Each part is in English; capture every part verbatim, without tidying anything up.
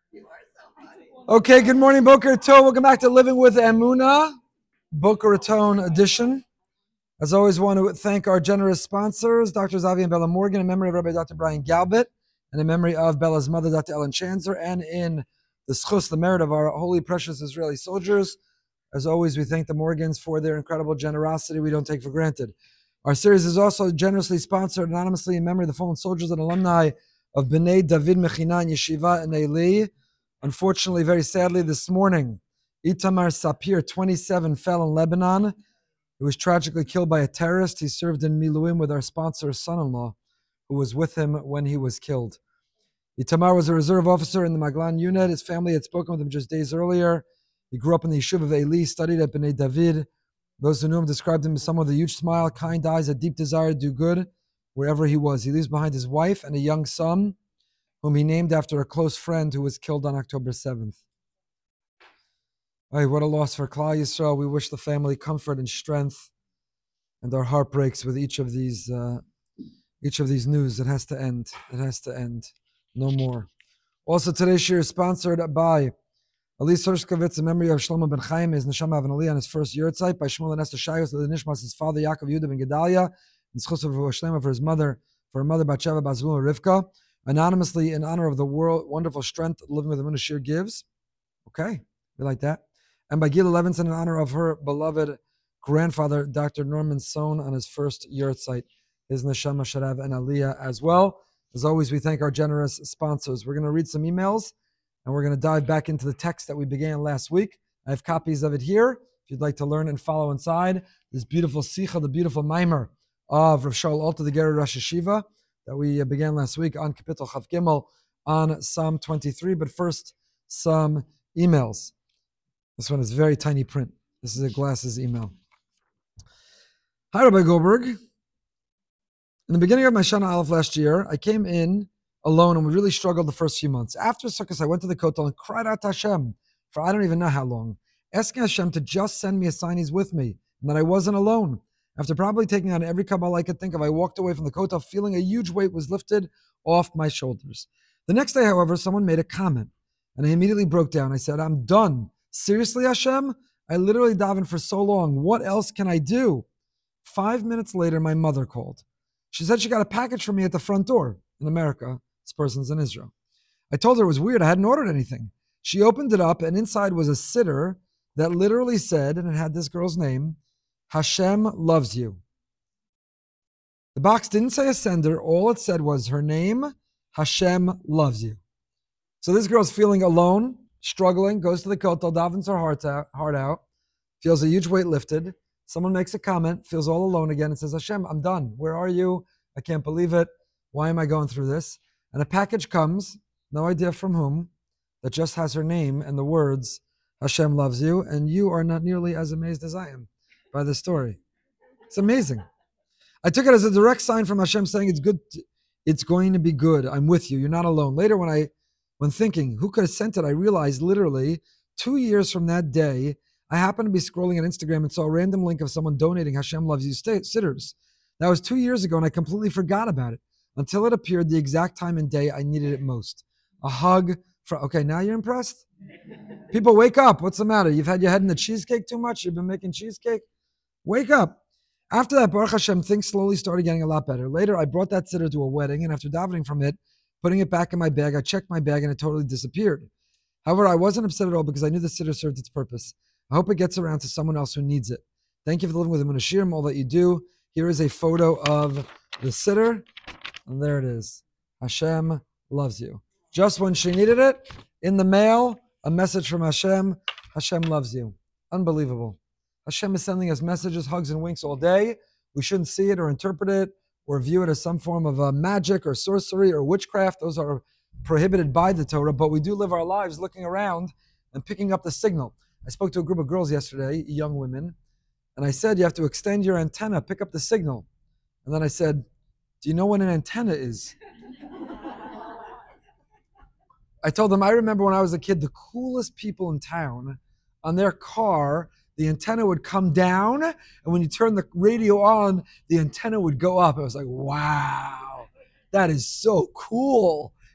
Okay, good morning, Boker Tov. Welcome back to Living with Emunah, Boker Raton edition. As always, want to thank our generous sponsors, Doctor Avi and Bella Morgan, in memory of Rabbi Doctor Brian Galbit, and in memory of Bella's mother, Doctor Ellen Chanzer, and in the schus, the merit of our holy, precious Israeli soldiers. As always, we thank the Morgans for their incredible generosity we don't take for granted. Our series is also generously sponsored anonymously in memory of the fallen soldiers and alumni of B'nai David Mechina and Yeshiva in Eli. Unfortunately, very sadly, this morning, Itamar Sapir, twenty-seven, fell in Lebanon. He was tragically killed by a terrorist. He served in Miluim with our sponsor's son-in-law, who was with him when he was killed. Itamar was a reserve officer in the Maglan unit. His family had spoken with him just days earlier. He grew up in the yeshiva of Eli, studied at B'nai David. Those who knew him described him as someone with a huge smile, kind eyes, a deep desire to do good wherever he was. He leaves behind his wife and a young son, whom he named after a close friend who was killed on October seventh. Hey, what a loss for Klal Yisrael. We wish the family comfort and strength, and our heart breaks with each of these uh, each of these news. It has to end. It has to end. No more. Also, today's shir is sponsored by Ali Sorshkovitz in memory of Shlomo ben Chaim, his neshama of Ali on his first yurtzeit, by Shmuel and Esther Shayos, the Nishmas, his father Yaakov Yehuda ben Gedalia, and schus of Shlema for his mother, for her mother Batsheva Bazvul and Rivka, anonymously in honor of the world, wonderful strength Living with Emunah shir gives. Okay, we like that. And by Gil Levinson in honor of her beloved grandfather, Doctor Norman Sohn, on his first yurtzeit, his neshama Sharav and Aliyah as well. As always, we thank our generous sponsors. We're going to read some emails, and we're going to dive back into the text that we began last week. I have copies of it here. If you'd like to learn and follow inside, this beautiful Sikha, the beautiful Maimer of Rav Shaul Alter, the Ger Rosh Hashiva, that we began last week on Kapitel Chav Gimel on Psalm twenty-three. But first, some emails. This one is very tiny print. This is a glasses email. Hi, Rabbi Goldberg. In the beginning of my Shana Aleph last year, I came in alone and we really struggled the first few months. After Sukkot, I went to the Kotel and cried out to Hashem for I don't even know how long, asking Hashem to just send me a sign He's with me and that I wasn't alone. After probably taking on every Kabbalah I could think of, I walked away from the Kotel feeling a huge weight was lifted off my shoulders. The next day, however, someone made a comment and I immediately broke down. I said, I'm done. Seriously, Hashem? I literally davened for so long. What else can I do? Five minutes later, my mother called. She said she got a package for me at the front door in America. This person's in Israel. I told her it was weird. I hadn't ordered anything. She opened it up, and inside was a siddur that literally said, and it had this girl's name, Hashem loves you. The box didn't say a sender. All it said was her name, Hashem loves you. So this girl's feeling alone, struggling, goes to the kotel, davens her heart out, heart out, feels a huge weight lifted. Someone makes a comment, feels all alone again, and says, Hashem, I'm done. Where are you? I can't believe it. Why am I going through this? And a package comes, no idea from whom, that just has her name and the words, Hashem loves you, and you are not nearly as amazed as I am by this story. It's amazing. I took it as a direct sign from Hashem saying, it's good, to, it's going to be good. I'm with you. You're not alone. Later, when I, when thinking, who could have sent it, I realized literally two years from that day, I happened to be scrolling on Instagram and saw a random link of someone donating Hashem loves you sitters. That was two years ago, and I completely forgot about it until it appeared the exact time and day I needed it most. A hug from, okay, now you're impressed? People, wake up. What's the matter? You've had your head in the cheesecake too much? You've been making cheesecake? Wake up. After that, Baruch Hashem, things slowly started getting a lot better. Later, I brought that sitter to a wedding, and after davening from it, putting it back in my bag, I checked my bag, and it totally disappeared. However, I wasn't upset at all because I knew the sitter served its purpose. I hope it gets around to someone else who needs it. Thank you for living with Emunah Shirim, all that you do. Here is a photo of the sitter, and there it is. Hashem loves you. Just when she needed it, in the mail, a message from Hashem. Hashem loves you. Unbelievable. Hashem is sending us messages, hugs, and winks all day. We shouldn't see it or interpret it or view it as some form of uh, magic or sorcery or witchcraft. Those are prohibited by the Torah, but we do live our lives looking around and picking up the signal. I spoke to a group of girls yesterday, young women, and I said, you have to extend your antenna, pick up the signal. And then I said, do you know what an antenna is? I told them, I remember when I was a kid, the coolest people in town, on their car, the antenna would come down, and when you turn the radio on, the antenna would go up. I was like, wow, that is so cool.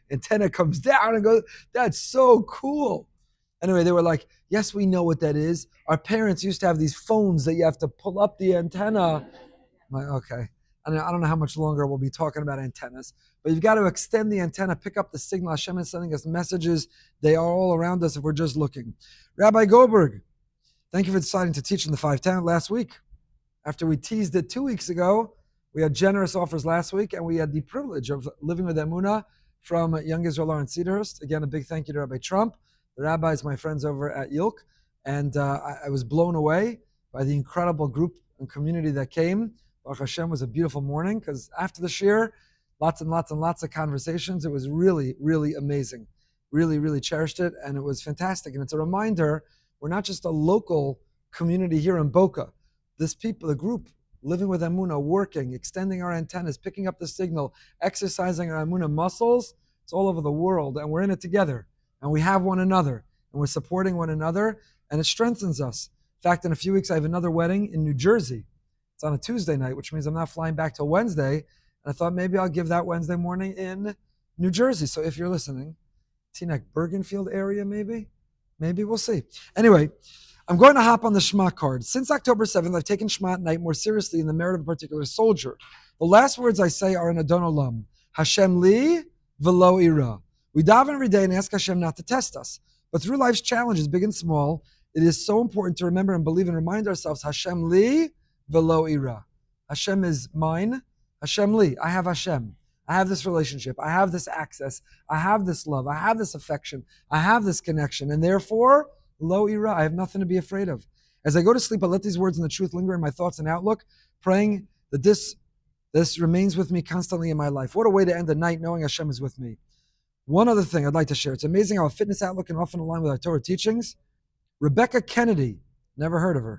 antenna comes down and goes, that's so cool. Anyway, they were like, yes, we know what that is. Our parents used to have these phones that you have to pull up the antenna. I'm like, okay. I don't know how much longer we'll be talking about antennas, but you've got to extend the antenna, pick up the signal. Hashem is sending us messages. They are all around us if we're just looking. Rabbi Goldberg, thank you for deciding to teach in the five ten last week. After we teased it two weeks ago, we had generous offers last week, and we had the privilege of living with Emunah from Young Israel Lawrence Cedarhurst. Again, a big thank you to Rabbi Trump, the rabbis, my friends over at Yilk. And uh, I, I was blown away by the incredible group and community that came. Baruch Hashem, was a beautiful morning because after the shir, lots and lots and lots of conversations. It was really, really amazing. Really, really cherished it, and it was fantastic. And it's a reminder, we're not just a local community here in Boca. This people, the group, living with Emunah, working, extending our antennas, picking up the signal, exercising our Emunah muscles, it's all over the world, and we're in it together. And we have one another, and we're supporting one another, and it strengthens us. In fact, in a few weeks, I have another wedding in New Jersey. It's on a Tuesday night, which means I'm not flying back till Wednesday. And I thought maybe I'll give that Wednesday morning in New Jersey. So if you're listening, Teaneck Bergenfield area, maybe? Maybe, we'll see. Anyway, I'm going to hop on the Shema card. Since October seventh, I've taken Shema at night more seriously in the merit of a particular soldier. The last words I say are in Adon Olam. Hashem li v'lo ira. We daven every day and ask Hashem not to test us. But through life's challenges, big and small, it is so important to remember and believe and remind ourselves, Hashem li v'lo ira. Hashem is mine. Hashem li. I have Hashem. I have this relationship. I have this access. I have this love. I have this affection. I have this connection. And therefore, lo ira, I have nothing to be afraid of. As I go to sleep, I let these words and the truth linger in my thoughts and outlook, praying that this, this remains with me constantly in my life. What a way to end the night knowing Hashem is with me. One other thing I'd like to share. It's amazing how a fitness outlook can often align with our Torah teachings. Rebecca Kennedy, never heard of her.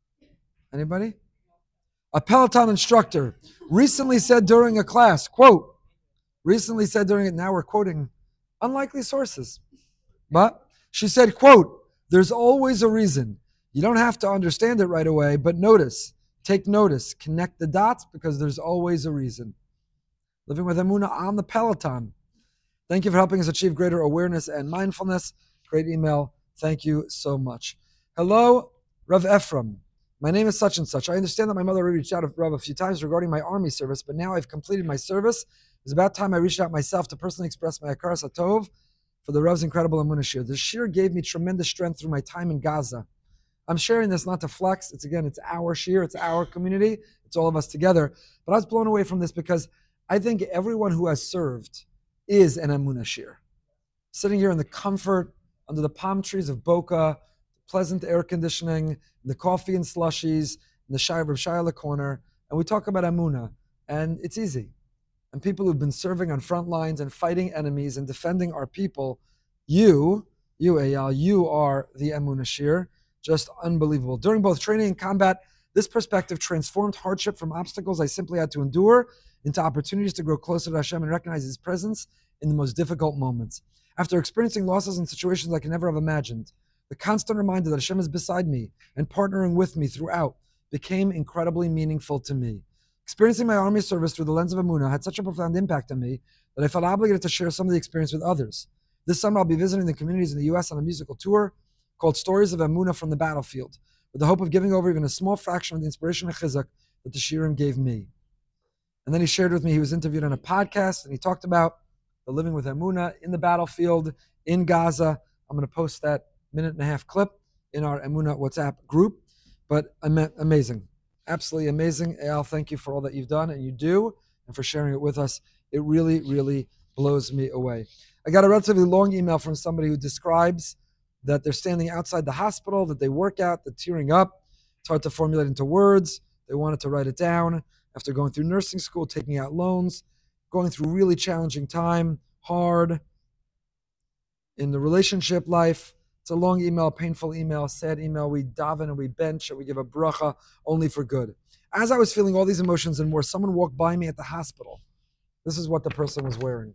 Anybody? A Peloton instructor recently said during a class, quote, recently said during it, now we're quoting unlikely sources, but she said, quote, there's always a reason. You don't have to understand it right away, but notice, take notice, connect the dots because there's always a reason. Living with Emunah on the Peloton. Thank you for helping us achieve greater awareness and mindfulness. Great email. Thank you so much. Hello, Rav Ephraim. My name is such and such. I understand that my mother reached out to Rav a few times regarding my army service, but now I've completed my service. It's about time I reached out myself to personally express my Hakaras HaTov for the Rav's incredible Emunah shir. The shir gave me tremendous strength through my time in Gaza. I'm sharing this not to flex. It's again, it's our shir, it's our community, it's all of us together. But I was blown away from this because I think everyone who has served is an Emunah shir. Sitting here in the comfort under the palm trees of Boca, pleasant air conditioning, the coffee and slushies, and the Shai of Shai corner, and we talk about Emunah, and it's easy. And people who've been serving on front lines and fighting enemies and defending our people, you, you Eyal, you are the Emunah shir, just unbelievable. During both training and combat, this perspective transformed hardship from obstacles I simply had to endure into opportunities to grow closer to Hashem and recognize His presence in the most difficult moments. After experiencing losses in situations I could never have imagined, the constant reminder that Hashem is beside me and partnering with me throughout became incredibly meaningful to me. Experiencing my army service through the lens of Emunah had such a profound impact on me that I felt obligated to share some of the experience with others. This summer I'll be visiting the communities in the U S on a musical tour called Stories of Emunah from the Battlefield, with the hope of giving over even a small fraction of the inspiration and chizuk that the shirim gave me. And then he shared with me, he was interviewed on a podcast, and he talked about the living with Emunah in the battlefield in Gaza. I'm going to post that minute and a half clip in our Emunah WhatsApp group. But amazing, absolutely amazing. Eyal, thank you for all that you've done and you do, and for sharing it with us. It really, really blows me away. I got a relatively long email from somebody who describes that they're standing outside the hospital, that they work out, they're tearing up. It's hard to formulate into words. They wanted to write it down after going through nursing school, taking out loans, going through really challenging time, hard in the relationship life. It's a long email, painful email, sad email. We daven and we bench and we give a bracha only for good. As I was feeling all these emotions and more, someone walked by me at the hospital. This is what the person was wearing.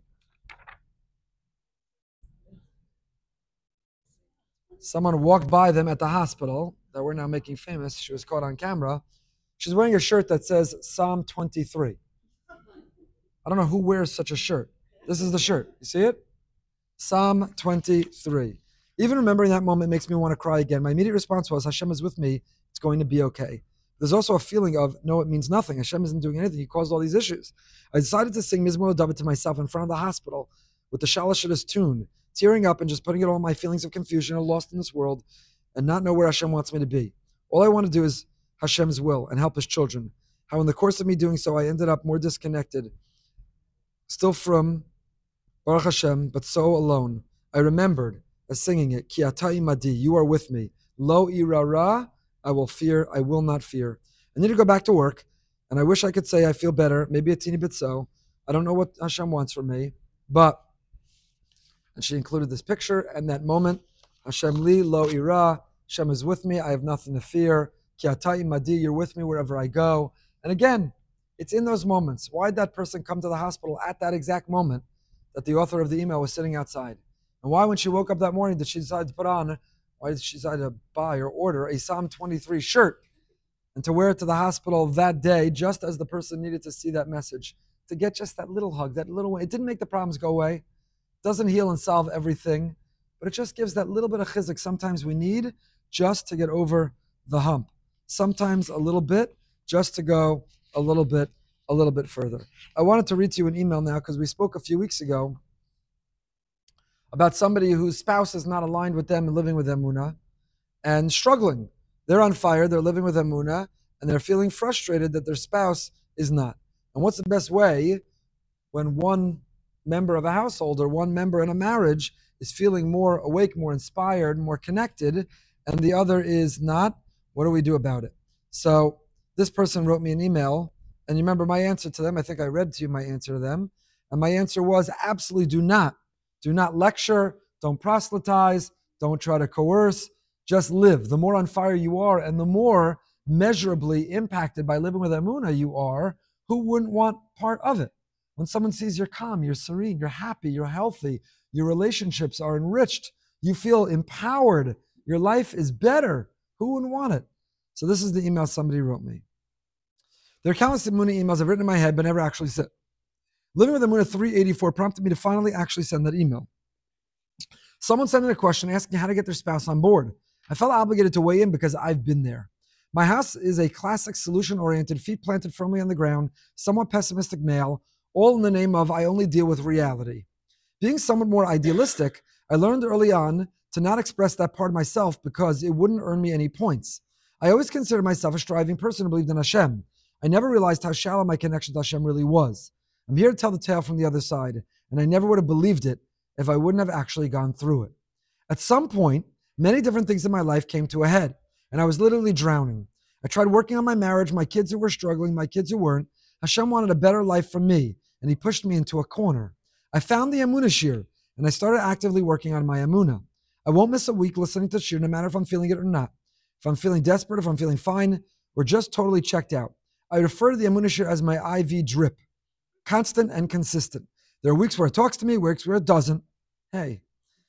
Someone walked by them at the hospital that we're now making famous. She was caught on camera. She's wearing a shirt that says Psalm twenty-three. I don't know who wears such a shirt. This is the shirt. You see it? Psalm twenty-three. Even remembering that moment makes me want to cry again. My immediate response was, Hashem is with me. It's going to be okay. There's also a feeling of, no, it means nothing. Hashem isn't doing anything. He caused all these issues. I decided to sing Mizmor David to myself in front of the hospital with the Shalashidus tune, tearing up and just putting it all my feelings of confusion and lost in this world and not know where Hashem wants me to be. All I want to do is Hashem's will and help his children. How in the course of me doing so, I ended up more disconnected, still from Baruch Hashem, but so alone. I remembered as singing it, Ki ata imadi, you are with me. Lo irara, I will fear, I will not fear. I need to go back to work, and I wish I could say I feel better, maybe a teeny bit so. I don't know what Hashem wants from me, but, and she included this picture, and that moment, Hashem li lo ira, Hashem is with me, I have nothing to fear. Ki ata imadi, you're with me wherever I go. And again, it's in those moments. Why did that person come to the hospital at that exact moment that the author of the email was sitting outside? And why, when she woke up that morning, did she decide to put on, why did she decide to buy or order a Psalm twenty-three shirt and to wear it to the hospital that day, just as the person needed to see that message, to get just that little hug, that little way? It didn't make the problems go away. It doesn't heal and solve everything, but it just gives that little bit of chizuk sometimes we need just to get over the hump. Sometimes a little bit, just to go a little bit, a little bit further. I wanted to read to you an email now because we spoke a few weeks ago about somebody whose spouse is not aligned with them and living with Emunah and struggling. They're on fire, they're living with Emunah, and they're feeling frustrated that their spouse is not. And what's the best way when one member of a household or one member in a marriage is feeling more awake, more inspired, more connected, and the other is not? What do we do about it? So this person wrote me an email, and you remember my answer to them. I think I read to you my answer to them. And my answer was absolutely do not. Do not lecture, don't proselytize, don't try to coerce, just live. The more on fire you are and the more measurably impacted by living with Emunah you are, who wouldn't want part of it? When someone sees you're calm, you're serene, you're happy, you're healthy, your relationships are enriched, you feel empowered, your life is better, who wouldn't want it? So this is the email somebody wrote me. There are countless Emunah emails I've written in my head but never actually sent. Living with Emunah three eighty-four prompted me to finally actually send that email. Someone sent in a question asking how to get their spouse on board. I felt obligated to weigh in because I've been there. My house is a classic solution-oriented, feet planted firmly on the ground, somewhat pessimistic male, all in the name of I only deal with reality. Being somewhat more idealistic, I learned early on to not express that part of myself because it wouldn't earn me any points. I always considered myself a striving person who believed in Hashem. I never realized how shallow my connection to Hashem really was. I'm here to tell the tale from the other side, and I never would have believed it if I wouldn't have actually gone through it. At some point, many different things in my life came to a head, and I was literally drowning. I tried working on my marriage, my kids who were struggling, my kids who weren't. Hashem wanted a better life for me, and he pushed me into a corner. I found the Emunah Shir, and I started actively working on my Emunah. I won't miss a week listening to Shir, no matter if I'm feeling it or not. If I'm feeling desperate, if I'm feeling fine, or just totally checked out. I refer to the Emunah Shir as my I V drip. Constant and consistent. There are weeks where it talks to me, weeks where it doesn't. Hey.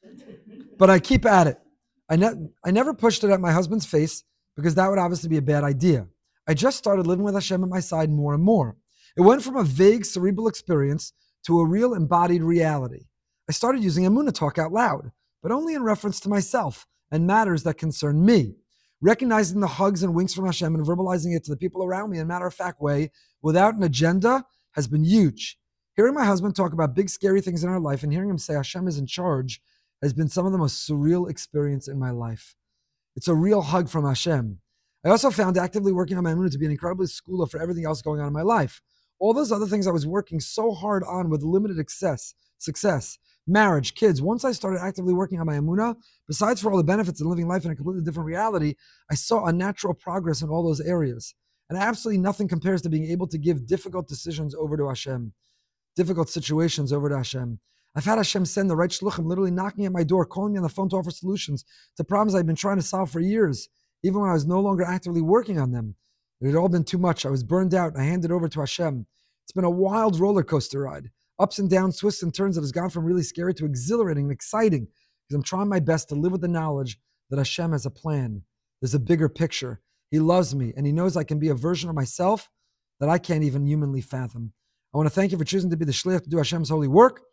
But I keep at it. I, ne- I never pushed it at my husband's face because that would obviously be a bad idea. I just started living with Hashem at my side more and more. It went from a vague cerebral experience to a real embodied reality. I started using Emunah talk out loud, but only in reference to myself and matters that concern me. Recognizing the hugs and winks from Hashem and verbalizing it to the people around me in a matter-of-fact way without an agenda has been huge. Hearing my husband talk about big, scary things in our life and hearing him say Hashem is in charge has been some of the most surreal experience in my life. It's a real hug from Hashem. I also found actively working on my Emunah to be an incredible schooler for everything else going on in my life. All those other things I was working so hard on with limited success, success, marriage, kids. Once I started actively working on my Emunah, besides for all the benefits of living life in a completely different reality, I saw a natural progress in all those areas. And absolutely nothing compares to being able to give difficult decisions over to Hashem, difficult situations over to Hashem. I've had Hashem send the right shluchim literally knocking at my door, calling me on the phone to offer solutions to problems I've been trying to solve for years, even when I was no longer actively working on them. It had all been too much. I was burned out and I handed over to Hashem. It's been a wild roller coaster ride. Ups and downs, twists and turns that has gone from really scary to exhilarating and exciting because I'm trying my best to live with the knowledge that Hashem has a plan. There's a bigger picture. He loves me, and he knows I can be a version of myself that I can't even humanly fathom. I want to thank you for choosing to be the shliach to do Hashem's holy work.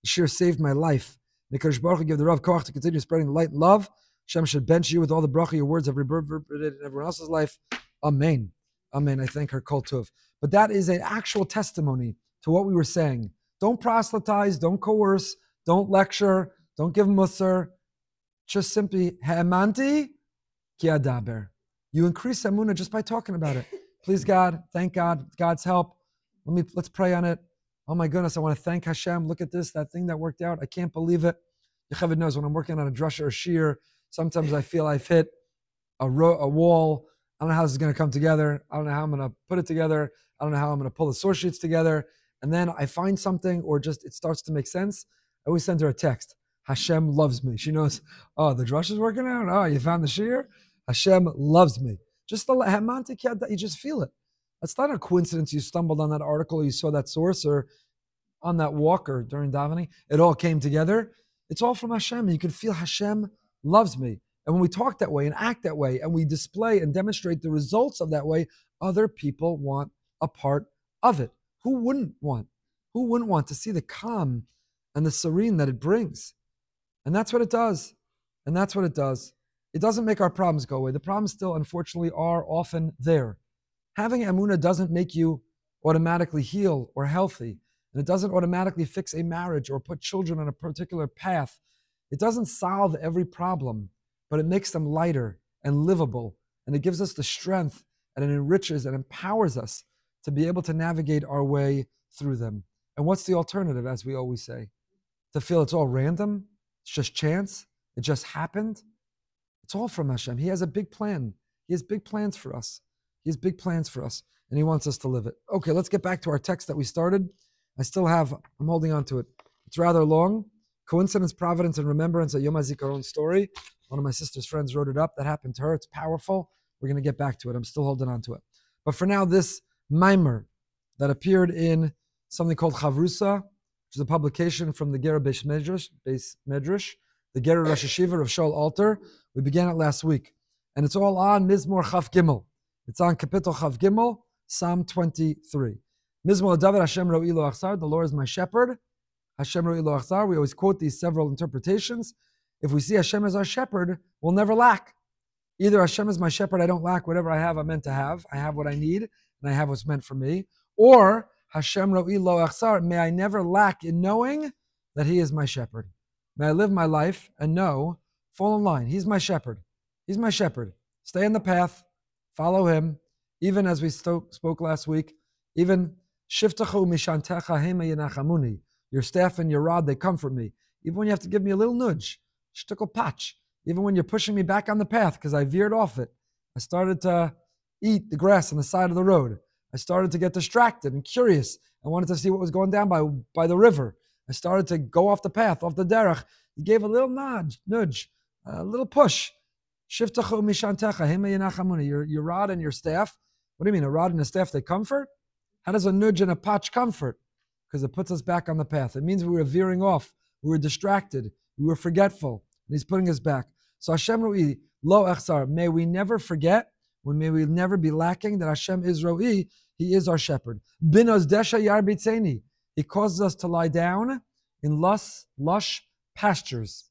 The shir saved my life. May Kadosh Baruch Hu give the Rav koach to continue spreading the light and love. Hashem should bench you with all the bracha your words have reverberated in everyone else's life. Amen. Amen. I thank her kol tov. But that is an actual testimony to what we were saying. Don't proselytize, don't coerce, don't lecture, don't give musar. Just simply, ha'emanti ki adaber. You increase emunah just by talking about it. Please God, thank God, God's help. Let me let's pray on it. Oh my goodness, I want to thank Hashem. Look at this, that thing that worked out. I can't believe it. Yocheved knows when I'm working on a drasha or shir, sometimes I feel I've hit a, ro- a wall. I don't know how this is going to come together. I don't know how I'm going to put it together. I don't know how I'm going to pull the source sheets together. And then I find something, or just it starts to make sense. I always send her a text. Hashem loves me. She knows, oh, the drush is working out. Oh, you found the shir? Hashem loves me. Just the Hamanti Kiad, you just feel it. It's not a coincidence you stumbled on that article, or you saw that source, or on that walk, or during davening. It all came together. It's all from Hashem. You can feel Hashem loves me. And when we talk that way and act that way, and we display and demonstrate the results of that way, other people want a part of it. Who wouldn't want? Who wouldn't want to see the calm and the serene that it brings? And that's what it does. And that's what it does. It doesn't make our problems go away. The problems still, unfortunately, are often there. Having emunah doesn't make you automatically heal or healthy. And it doesn't automatically fix a marriage or put children on a particular path. It doesn't solve every problem, but it makes them lighter and livable. And it gives us the strength, and it enriches and empowers us to be able to navigate our way through them. And what's the alternative, as we always say? To feel it's all random, it's just chance, it just happened. It's all from Hashem. He has a big plan. He has big plans for us. He has big plans for us, and He wants us to live it. Okay, let's get back to our text that we started. I still have, I'm holding on to it. It's rather long. Coincidence, providence, and remembrance, a Yom HaZikaron story. One of my sister's friends wrote it up. That happened to her. It's powerful. We're going to get back to it. I'm still holding on to it. But for now, this mimer that appeared in something called Chavrusa, which is a publication from the Ger Beis Medrash, Beis Medrash, the Ger Rosh Hashiva of Shaul Alter. We began it last week. And it's all on Mizmor Chav Gimel. It's on Kapitel Chav Gimel, Psalm twenty-three. Mizmor David Hashem Ro'i Lo Achsar, the Lord is my shepherd. Hashem Ro'i Lo Achsar. We always quote these several interpretations. If we see Hashem as our shepherd, we'll never lack. Either Hashem is my shepherd, I don't lack whatever I have, I'm meant to have. I have what I need, and I have what's meant for me. Or Hashem Ro'i Lo Achsar, may I never lack in knowing that He is my shepherd. May I live my life and know, fall in line. He's my shepherd. He's my shepherd. Stay in the path. Follow Him. Even as we sto- spoke last week, even Shiftachu mishantecha hema yenachamuni. Your staff and your rod, they comfort me. Even when you have to give me a little nudge, shtickle patch. Even when you're pushing me back on the path because I veered off it. I started to eat the grass on the side of the road. I started to get distracted and curious. I wanted to see what was going down by, by the river. I started to go off the path, off the derech. He gave a little nudge, nudge, a little push. Shiftachu mishantecha hema yenachamuni. Your, your rod and your staff. What do you mean, a rod and a staff, they comfort? How does a nudge and a patch comfort? Because it puts us back on the path. It means we were veering off. We were distracted. We were forgetful. And He's putting us back. So Hashem Ro'i Lo Echsar. May we never forget, may we never be lacking that Hashem is Ro'i. He is our shepherd. Bin Ozdesha Yar Bitzeni. He causes us to lie down in lush, lush pastures.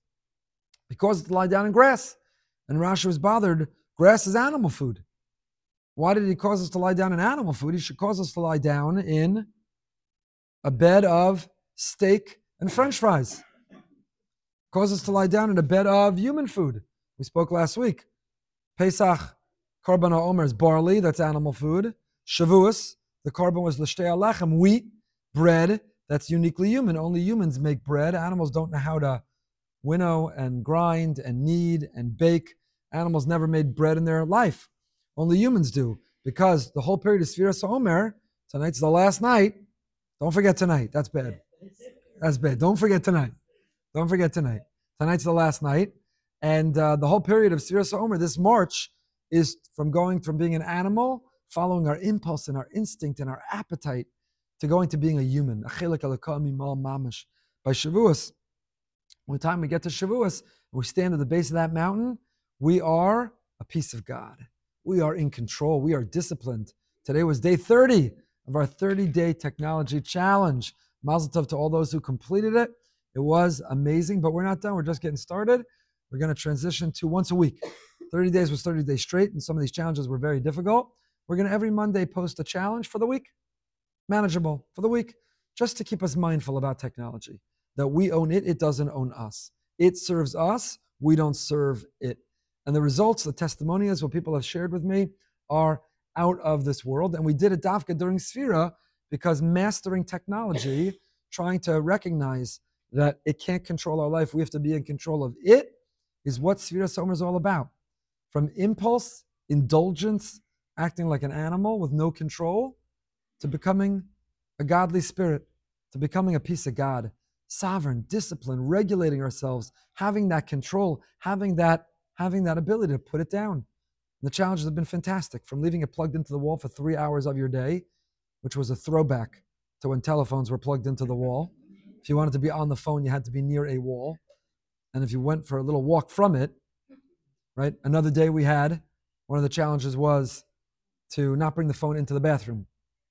He causes us to lie down in grass. And Rashi was bothered. Grass is animal food. Why did He cause us to lie down in animal food? He should cause us to lie down in a bed of steak and French fries. Cause us to lie down in a bed of human food. We spoke last week. Pesach, Korban HaOmer is barley, that's animal food. Shavuos, the korban was l'shtei alechem, wheat, bread, that's uniquely human. Only humans make bread. Animals don't know how to winnow and grind and knead and bake. Animals never made bread in their life. Only humans do. Because the whole period of Sfiras HaOmer, tonight's the last night. Don't forget tonight. That's bad. That's bad. Don't forget tonight. Don't forget tonight. Tonight's the last night. And uh, the whole period of Sfiras HaOmer, this march, is from going from being an animal, following our impulse and our instinct and our appetite, to going to being a human. By Shavuos, when the time we get to Shavuos, and we stand at the base of that mountain, we are a piece of God. We are in control. We are disciplined. Today was day thirty of our thirty-day technology challenge. Mazel tov to all those who completed it. It was amazing, but we're not done. We're just getting started. We're going to transition to once a week. thirty days was thirty days straight, and some of these challenges were very difficult. We're going to every Monday post a challenge for the week, manageable for the week, just to keep us mindful about technology, that we own it, it doesn't own us. It serves us, we don't serve it. And the results, the testimonials, what people have shared with me are out of this world. And we did it dafka during Sfira because mastering technology, trying to recognize that it can't control our life, we have to be in control of it, is what Sfira Somer is all about. From impulse, indulgence, acting like an animal with no control, to becoming a godly spirit, to becoming a piece of God, sovereign, disciplined, regulating ourselves, having that control, having that, having that ability to put it down. The challenges have been fantastic, from leaving it plugged into the wall for three hours of your day, which was a throwback to when telephones were plugged into the wall. If you wanted to be on the phone, you had to be near a wall. And if you went for a little walk from it, right? Another day we had, one of the challenges was to not bring the phone into the bathroom.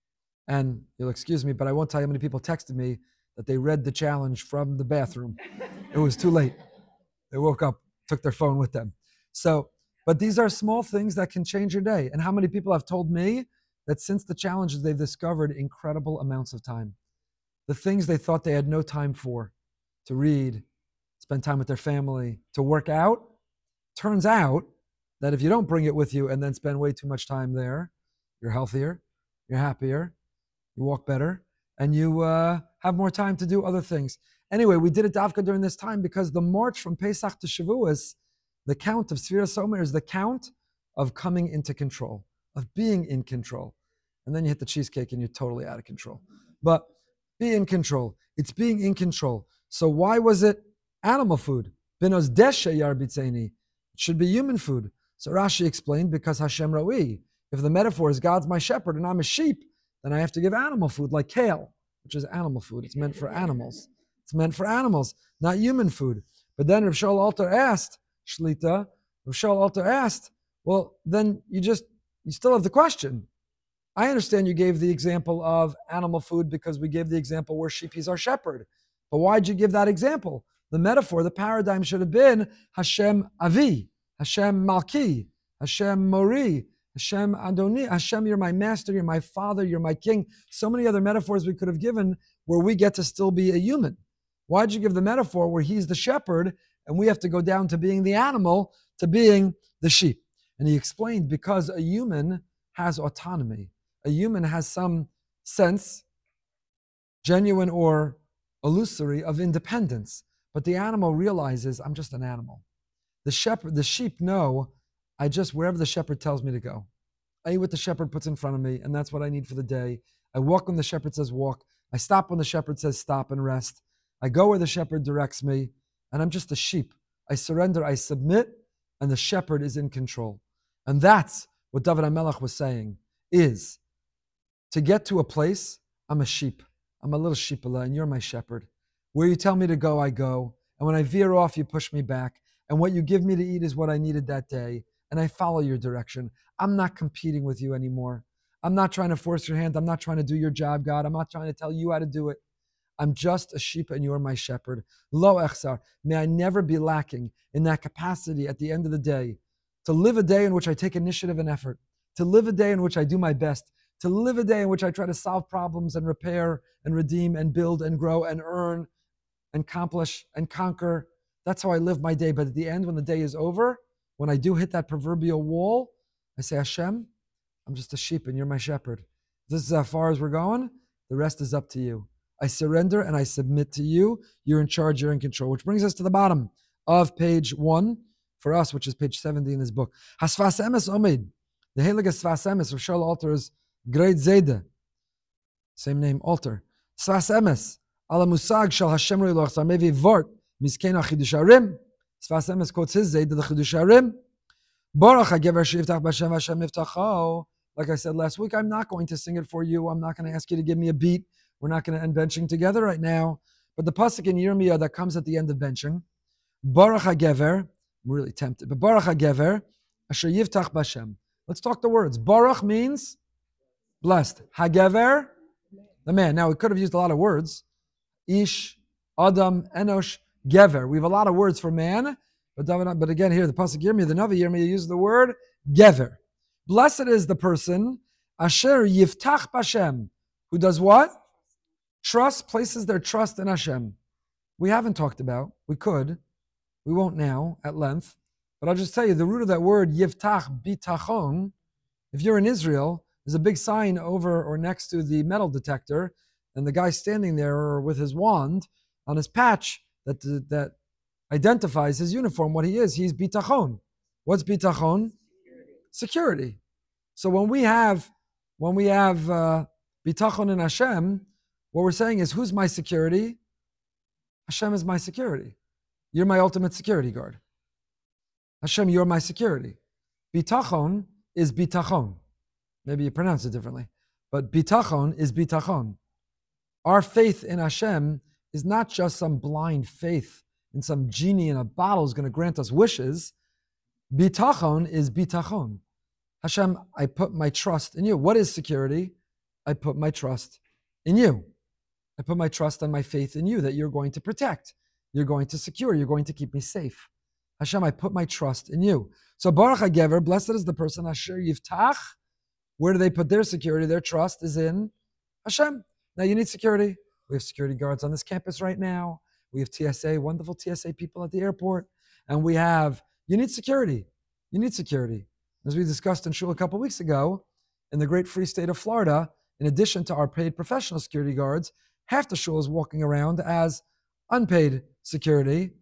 And you'll excuse me, but I won't tell you how many people texted me that they read the challenge from the bathroom. It was too late. They woke up, took their phone with them. So, but these are small things that can change your day. And how many people have told me that since the challenges, they've discovered incredible amounts of time. The things they thought they had no time for, to read, spend time with their family, to work out, turns out that if you don't bring it with you and then spend way too much time there, you're healthier, you're happier, you walk better, and you uh, have more time to do other things. Anyway, we did it dafka during this time because the march from Pesach to Shavuos, the count of Sfira Somer is the count of coming into control, of being in control. And then you hit the cheesecake and you're totally out of control. But be in control. It's being in control. So why was it animal food? Binos deshe yarbitzeni. It should be human food. So Rashi explained, because Hashem Roi. If the metaphor is God's my shepherd and I'm a sheep, then I have to give animal food like kale, which is animal food. It's meant for animals. It's meant for animals, not human food. But then Rav Shaul Alter asked, Shlita, Rav Shaul Alter asked, well, then you just, you still have the question. I understand you gave the example of animal food because we gave the example where sheep, he's our shepherd. But why'd you give that example? The metaphor, the paradigm should have been Hashem Avi, Hashem Malki, Hashem Mori, Hashem Adoni, Hashem, you're my master, you're my father, you're my king. So many other metaphors we could have given where we get to still be a human. Why'd you give the metaphor where he's the shepherd and we have to go down to being the animal, to being the sheep? And he explained, because a human has autonomy. A human has some sense, genuine or illusory, of independence. But the animal realizes, I'm just an animal. The shepherd, the sheep know, I just, wherever the shepherd tells me to go. I eat what the shepherd puts in front of me, and that's what I need for the day. I walk when the shepherd says walk. I stop when the shepherd says stop and rest. I go where the shepherd directs me, and I'm just a sheep. I surrender, I submit, and the shepherd is in control. And that's what David HaMelech was saying, is to get to a place, I'm a sheep. I'm a little sheepala, and you're my shepherd. Where you tell me to go, I go. And when I veer off, you push me back. And what you give me to eat is what I needed that day. And I follow your direction. I'm not competing with you anymore. I'm not trying to force your hand. I'm not trying to do your job, God. I'm not trying to tell you how to do it. I'm just a sheep and you're my shepherd. Lo echsar. May I never be lacking in that capacity at the end of the day to live a day in which I take initiative and effort, to live a day in which I do my best, to live a day in which I try to solve problems and repair and redeem and build and grow and earn and accomplish and conquer. That's how I live my day. But at the end, when the day is over, when I do hit that proverbial wall, I say, Hashem, I'm just a sheep and you're my shepherd. This is as far as we're going. The rest is up to you. I surrender and I submit to you. You're in charge, you're in control. Which brings us to the bottom of page one for us, which is page seventy in this book. Hasfas emes omid. The Heilige Sfas emes of Shaul Alter's great Zayda. Same name, Alter. Sfas emes. Ala musag shal Hashem roi lo achsar mevi vort. Miskena chidush harim. Sfas emes quotes his Zayda, the chidush harim. Baruch hagever sheyiftach b'Hashem Hashem yiftacho. Like I said last week, I'm not going to sing it for you. I'm not going to ask you to give me a beat. We're not going to end benching together right now. But the pasuk in Yirmiyah that comes at the end of benching, Baruch hagever, I'm really tempted, but Baruch hagever, asher yiftach b'Hashem. Let's talk the words. Baruch means blessed. Hagever, the man. Now, we could have used a lot of words. Ish, Adam, Enosh, Gever. We have a lot of words for man, but, but again, here the Pasuk Yirmiyah, the Navi Yirmiyah uses the word Gever. Blessed is the person, Asher Yiftach Bashem, who does what? Trust, places their trust in Hashem. We haven't talked about, we could, we won't now at length, but I'll just tell you the root of that word, Yiftach Bitachon, if you're in Israel, there's a big sign over or next to the metal detector, and the guy standing there with his wand on his patch that, that identifies his uniform, what he is. He's bitachon. What's bitachon? Security. Security. So when we have when we have uh, bitachon in Hashem, what we're saying is, who's my security? Hashem is my security. You're my ultimate security guard. Hashem, you're my security. Bitachon is bitachon. Maybe you pronounce it differently. But bitachon is bitachon. Our faith in Hashem is not just some blind faith in some genie in a bottle who's going to grant us wishes. Bitachon is bitachon. Hashem, I put my trust in you. What is security? I put my trust in you. I put my trust and my faith in you that you're going to protect, you're going to secure, you're going to keep me safe. Hashem, I put my trust in you. So Baruch HaGever, blessed is the person, Asher Yiftach. Where do they put their security? Their trust is in Hashem. Now you need security. We have security guards on this campus right now. We have T S A, wonderful T S A people at the airport. And we have, you need security. You need security. As we discussed in Shul a couple weeks ago, in the great free state of Florida, in addition to our paid professional security guards, half the Shul is walking around as unpaid security.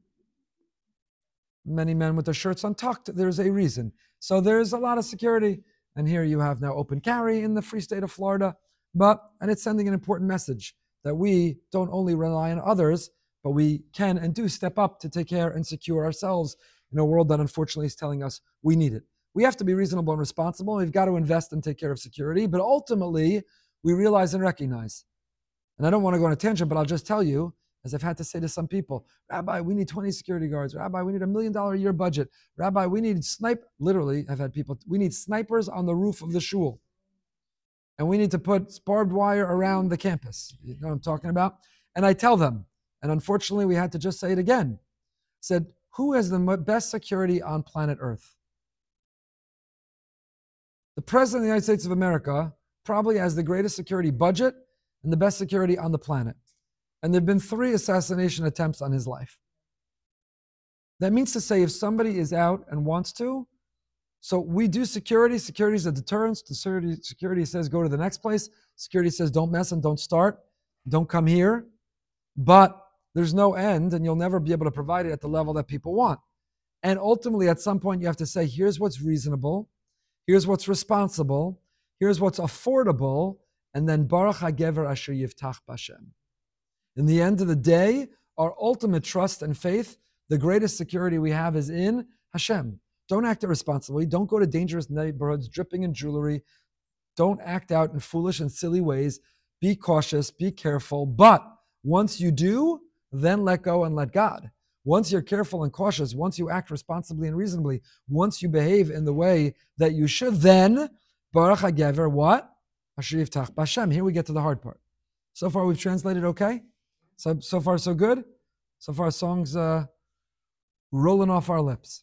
Many men with their shirts untucked. There's a reason. So there's a lot of security. And here you have now open carry in the free state of Florida. But, and it's sending an important message that we don't only rely on others, but we can and do step up to take care and secure ourselves in a world that unfortunately is telling us we need it. We have to be reasonable and responsible. We've got to invest and take care of security, but ultimately we realize and recognize. And I don't want to go on a tangent, but I'll just tell you, as I've had to say to some people, Rabbi, we need twenty security guards. Rabbi, we need a million dollar a year budget. Rabbi, we need snipe, literally, I've had people, we need snipers on the roof of the shul. And we need to put barbed wire around the campus. You know what I'm talking about? And I tell them, and unfortunately we had to just say it again, said, who has the best security on planet Earth? The President of the United States of America probably has the greatest security budget and the best security on the planet. And there have been three assassination attempts on his life. That means to say if somebody is out and wants to, so we do security. Security is a deterrence. Security, security says go to the next place. Security says don't mess and don't start. Don't come here. But there's no end and you'll never be able to provide it at the level that people want. And ultimately at some point you have to say, here's what's reasonable. Here's what's responsible. Here's what's affordable. And then Baruch HaGever Asher Yiftach Bashem. In the end of the day, our ultimate trust and faith, the greatest security we have is in Hashem. Don't act irresponsibly. Don't go to dangerous neighborhoods dripping in jewelry. Don't act out in foolish and silly ways. Be cautious, be careful. But once you do, then let go and let God. Once you're careful and cautious, once you act responsibly and reasonably, once you behave in the way that you should, then Baruch HaGever, what? Asher Yiftach Bashem. Here we get to the hard part. So far we've translated okay? So, so far so good? So far songs uh, rolling off our lips.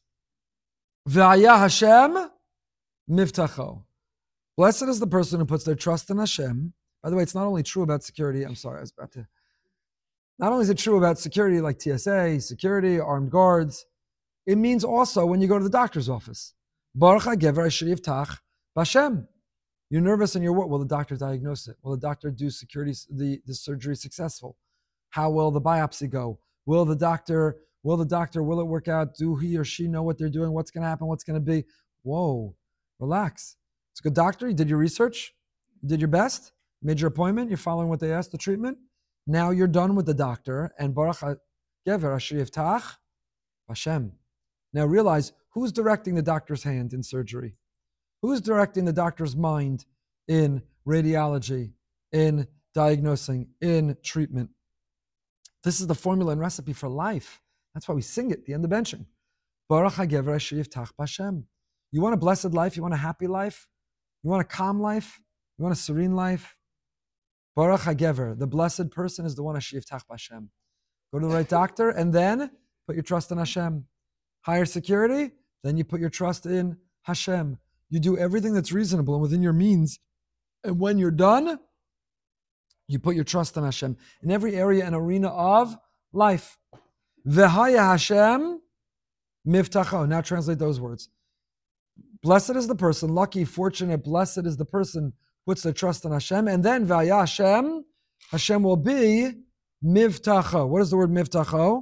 V'aya Hashem mivtacho. Blessed is the person who puts their trust in Hashem. By the way, it's not only true about security. I'm sorry, I was about to. Not only is it true about security like T S A, security, armed guards, it means also when you go to the doctor's office. Baruch HaGever Asher Yiftach Bashem. You're nervous and you're what? Will the doctor diagnose it? Will the doctor do security, the, the surgery successful? How will the biopsy go? Will the doctor, will the doctor, will it work out? Do he or she know what they're doing? What's going to happen? What's going to be? Whoa, relax. It's a good doctor. You did your research. You did your best. You made your appointment. You're following what they asked, the treatment. Now you're done with the doctor. And Baruch HaGever Asher Yiftach Hashem. Now realize who's directing the doctor's hand in surgery. Who's directing the doctor's mind in radiology, in diagnosing, in treatment? This is the formula and recipe for life. That's why we sing it at the end of benching. Baruch HaGever Asher Yiftach Bashem. You want a blessed life? You want a happy life? You want a calm life? You want a serene life? Baruch HaGever, the blessed person is the one Asher Yiftach Bashem. Go to the right doctor, and then put your trust in Hashem. Higher security, then you put your trust in Hashem. You do everything that's reasonable and within your means. And when you're done, you put your trust in Hashem. In every area and arena of life. V'haya Hashem miftacho. Now translate those words. Blessed is the person, lucky, fortunate, blessed is the person who puts their trust in Hashem. And then v'haya Hashem, Hashem will be mivtacho. What is the word mivtacho?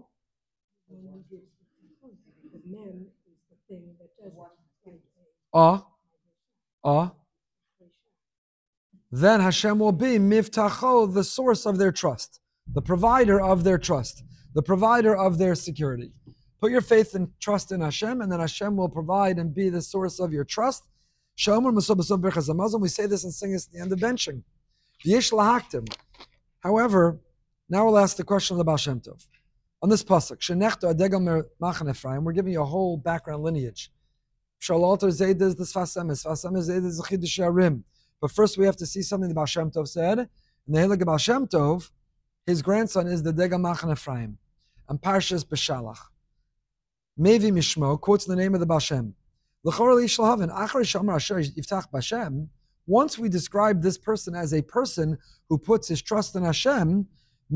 Ah, ah. Then Hashem will be mivtacho, the source of their trust, the provider of their trust, the provider of their security. Put your faith and trust in Hashem, and then Hashem will provide and be the source of your trust. We say this and sing this at the end of benching. However, now we'll ask the question of the Baal Shem Tov. On this pasuk, we're giving you a whole background lineage. But first we have to see something the Baal Shem Tov said. In the Hilig Baal Shem Tov, his grandson is the Degel Machan Ephraim. And Parshas Beshalach. Mevi Mishmo quotes the name of the Baal Shem. Once we describe this person as a person who puts his trust in Hashem,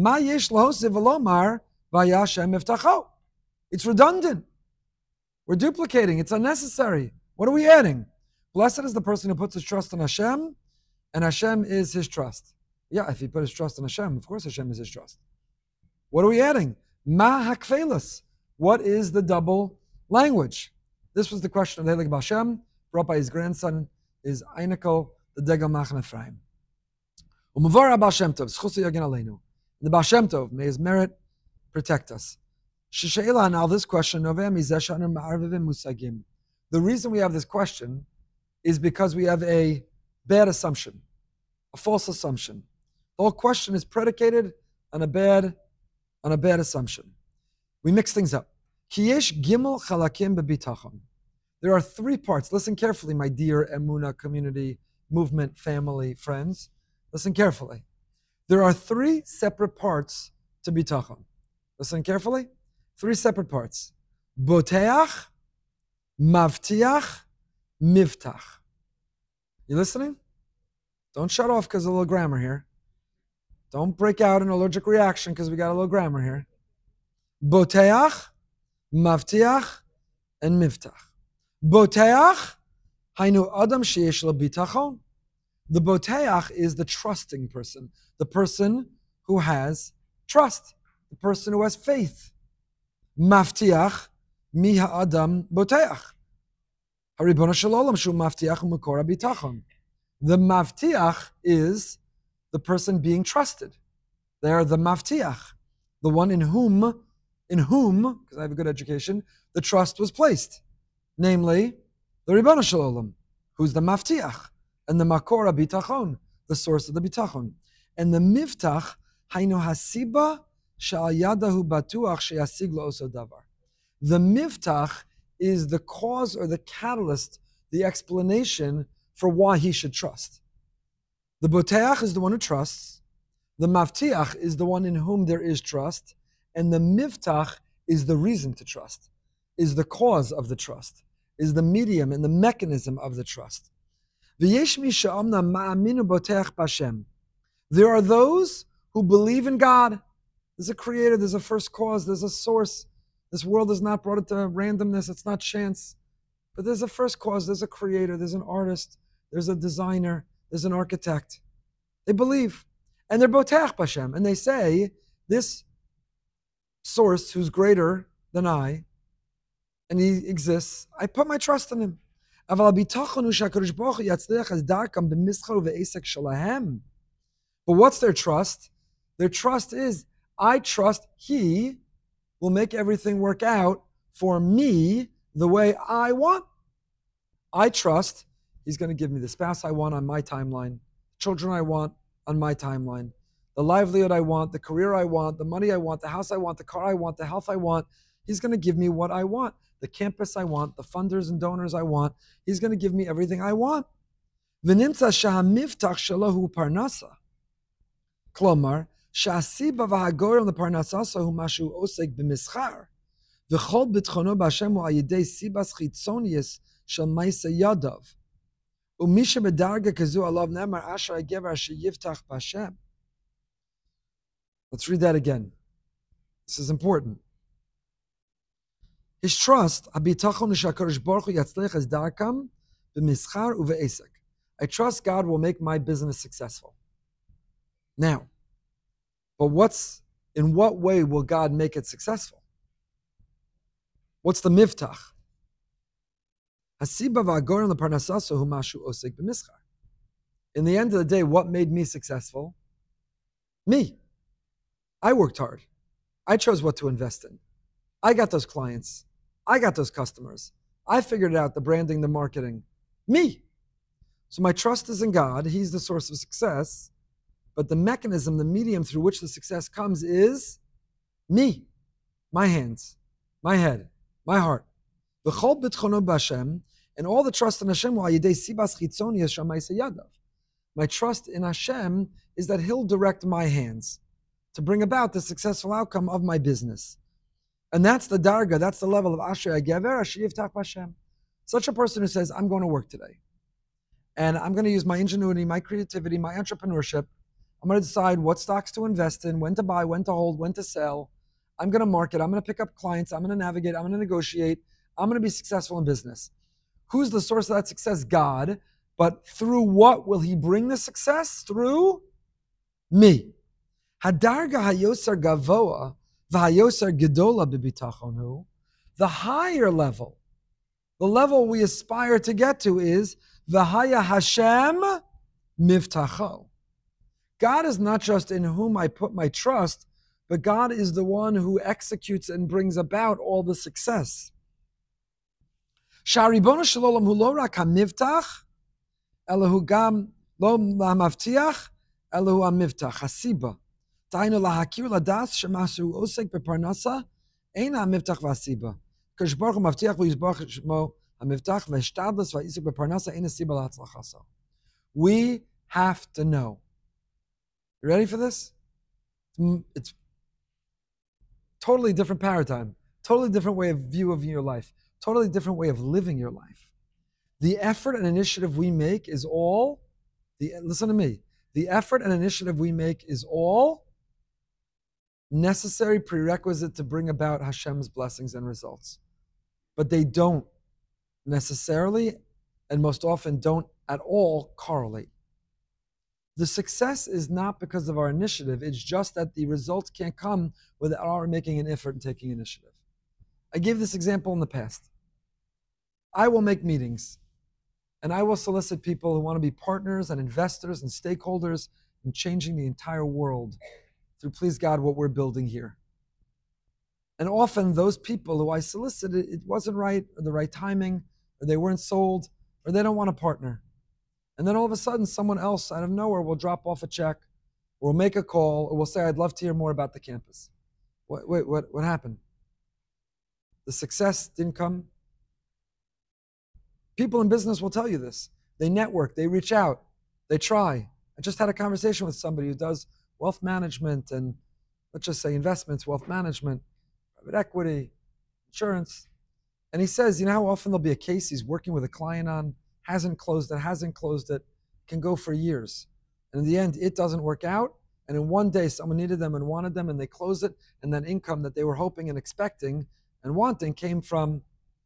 it's redundant. We're duplicating. It's unnecessary. What are we adding? Blessed is the person who puts his trust in Hashem, and Hashem is his trust. Yeah, if he put his trust in Hashem, of course Hashem is his trust. What are we adding? Ma hakfelas. What is the double language? This was the question of the Hilig Baal Shem, brought by his grandson, is Einikel, the Degel Machan Ephraim. Umavar Baal Shem Tov, Zchusi Yagin Aleinu. The Baal Shem Tov, may his merit protect us. Shishayla, now this question, the reason we have this question is because we have a bad assumption, a false assumption. The whole question is predicated on a bad, on a bad assumption. We mix things up. Kiyesh gimel chalakim bebitachon. There are three parts. Listen carefully, my dear Emunah community, movement, family, friends. Listen carefully. There are three separate parts to bitachon. Listen carefully. Three separate parts. Boteach, mavtiach, miftach. You listening? Don't shut off because of a little grammar here. Don't break out an allergic reaction because we got a little grammar here. Boteach, mavtiach, and miftach. Boteach, hainu adam sheyesh lo bitachon. The boteach is the trusting person, the person who has trust, the person who has faith. Mavtiach, mi ha'adam boteach. Haribona shalom shu mavtiach u'mekor bitachon. The mavtiach is the person being trusted. They are the mavtiach, the one in whom, in whom, because I have a good education, the trust was placed. Namely, the Ribbon Shalom, who's the mavtiach, and the makor bitachon, the source of the bitachon. And the miftach, hainu hasiba sha'al yadahu batuach she'yasig lo oso davar. The miftach is the cause or the catalyst, the explanation for why he should trust. The boteach is the one who trusts, the mavtiach is the one in whom there is trust, and the miftach is the reason to trust, is the cause of the trust, is the medium and the mechanism of the trust. There are those who believe in God. There's a creator, there's a first cause, there's a source. This world is not brought into randomness, it's not chance. But there's a first cause, there's a creator, there's an artist, there's a designer, there's an architect. They believe. And they're boteach b'Hashem. And they say, this source who's greater than I, and he exists, I put my trust in him. But what's their trust? Their trust is, I trust he will make everything work out for me the way I want. I trust he's going to give me the spouse I want on my timeline, children I want on my timeline, the livelihood I want, the career I want, the money I want, the house I want, the car I want, the health I want. He's going to give me what I want, the campus I want, the funders and donors I want. He's going to give me everything I want. V'nimtza shahamiftach shalahu parnasa. Klomar, שהסיבה והגורם לפרנסתו הוא מה שהוא עוסק במסחר, וכל ביטחונו בהשם הוא על ידי סיבס חיצוניוס של מעשה ידיו. ומי שבדרגה כזו עליו נאמר אשר הגבר אשר יבטח בהשם. Let's read that again. This is important. His trust, הביטחון שהקדוש ברוך הוא יצליח את דרכם במסחר ובעסק. I trust God will make my business successful. Now, but what's, in what way will God make it successful? What's the miftach? הסיבה והגורם לפרנסתו הוא מה שהוא עוסק במסחר. In the end of the day, what made me successful? Me. I worked hard. I chose what to invest in. I got those clients. I got those customers. I figured out the branding, the marketing. Me. So my trust is in God. He's the source of success. But the mechanism, the medium through which the success comes is me. My hands, my head, my heart. V'chol bitchono b'Hashem, and all the trust in Hashem, yedei sibas chitzonius shamayse yadav. My trust in Hashem is that He'll direct my hands to bring about the successful outcome of my business. And that's the darga, that's the level of Asher HaGever Asher Yivtach B'Hashem. Such a person who says, I'm going to work today. And I'm going to use my ingenuity, my creativity, my entrepreneurship. I'm going to decide what stocks to invest in, when to buy, when to hold, when to sell. I'm going to market. I'm going to pick up clients. I'm going to navigate. I'm going to negotiate. I'm going to be successful in business. Who's the source of that success? God. But through what will He bring the success? Through me. Hadarga hayosar gavoa v'hayosar gedola b'bitachonu. The higher level, the level we aspire to get to is v'haya Hashem mivtacho. God is not just in whom I put my trust, but God is the one who executes and brings about all the success. Sha'ribona shalom hu lo rak hamivtach, elahu gam lo hamavtiach, elahu hamivtach, hasiba. Ta'inu lahakir ladas shemasu osek beparnasa, eina hamivtach v'hasiba. Kadosh Baruch Hu mavtiach v'yizbarach shmo hamivtach v'hishtadlas v'yisuk beparnasa, eina siba la'atzlachaso. We have to know. You ready for this? It's totally different paradigm, totally different way of view of your life, totally different way of living your life. The effort and initiative we make is all, the listen to me, the effort and initiative we make is all necessary prerequisite to bring about Hashem's blessings and results. But they don't necessarily, and most often don't at all, correlate. The success is not because of our initiative. It's just that the results can't come without our making an effort and taking initiative. I gave this example in the past. I will make meetings, and I will solicit people who want to be partners and investors and stakeholders in changing the entire world through, please God, what we're building here. And often those people who I solicited, it wasn't right, or the right timing, or they weren't sold, or they don't want to partner. And then all of a sudden, someone else out of nowhere will drop off a check, or will make a call, or will say, I'd love to hear more about the campus. What, wait, what, what happened? The success didn't come. People in business will tell you this. They network, they reach out, they try. I just had a conversation with somebody who does wealth management and, let's just say, investments, wealth management, private equity, insurance. And he says, you know how often there'll be a case he's working with a client on, hasn't closed it, hasn't closed it, can go for years. And in the end, it doesn't work out. And in one day, someone needed them and wanted them, and they closed it. And that income that they were hoping and expecting and wanting came from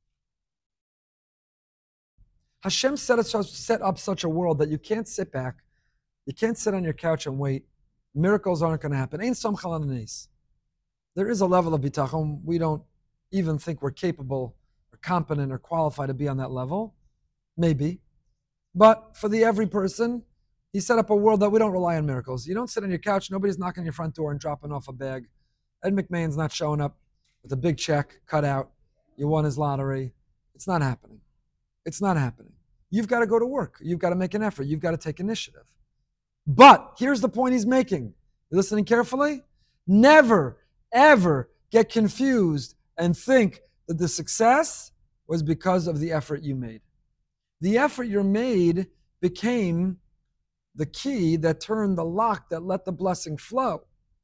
Hashem set, it, set up such a world that you can't sit back, you can't sit on your couch and wait. Miracles aren't going to happen. Ein som chal ananis. There is a level of bitachon. We don't even think we're capable or competent or qualified to be on that level. Maybe. But for the every person, He set up a world that we don't rely on miracles. You don't sit on your couch, nobody's knocking on your front door and dropping off a bag. Ed McMahon's not showing up with a big check cut out. You won his lottery. It's not happening. It's not happening. You've got to go to work. You've got to make an effort. You've got to take initiative. But here's the point he's making. You listening carefully? Never, ever get confused and think that the success was because of the effort you made. The effort you made became the key that turned the lock that let the blessing flow.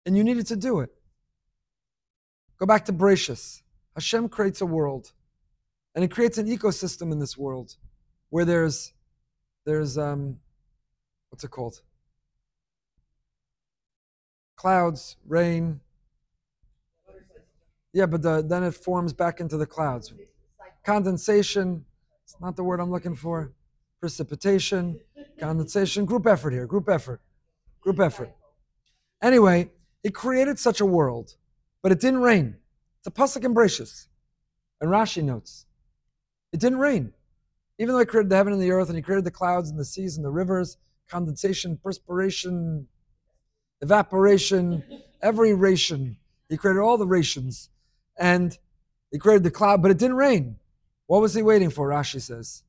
and you needed to do it. Go back to Bereshis. Hashem creates a world, and He creates an ecosystem in this world where there's, there's um, what's it called? Clouds, rain. Yeah, but the, then it forms back into the clouds. Condensation, it's not the word I'm looking for. Precipitation, condensation, group effort here, group effort, group effort. Anyway, He created such a world, but it didn't rain. It's a pasuk in Bereshis. And Rashi notes, it didn't rain. Even though He created the heaven and the earth, and He created the clouds and the seas and the rivers, condensation, perspiration, evaporation, every ration. He created all the rations. And He created the cloud, but it didn't rain. What was He waiting for, Rashi says?